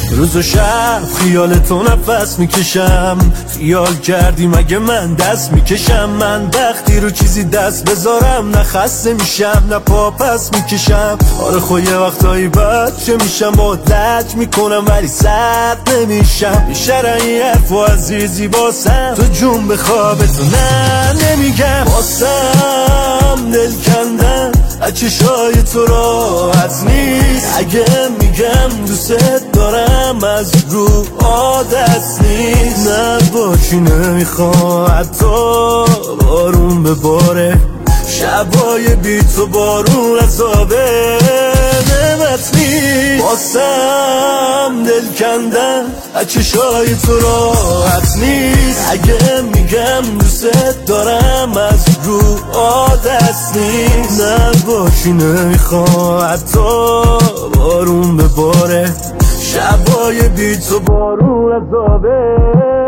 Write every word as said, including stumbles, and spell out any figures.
روز و شب خیال تو نفس میکشم، خیال کردی مگه من دست میکشم؟ من وقتی رو چیزی دست بذارم نه خسته میشم نه پا پس میکشم. آره خو یه وقتایی بچه میشم با لج میکنم ولی سرد نمیشم. بیشتر این حرف و عزیزی باسم تو جون به خواب تو نه نمیگم. باسم دل کندن از چشای تو راحت نیست، اگه میگم دوست دارم از رو عادت نیست. نه باشی نمیخوام حتی بارون بباره، شبای بی تو بارون عذابه نمت نیست. باسم دل کندن از چشای تو راحت نیست، اگه میگم دوست دارم از رو عادت نیست. نه باشی نمیخوام حتی بارون بباره، شبای بی تو بارون عذابه.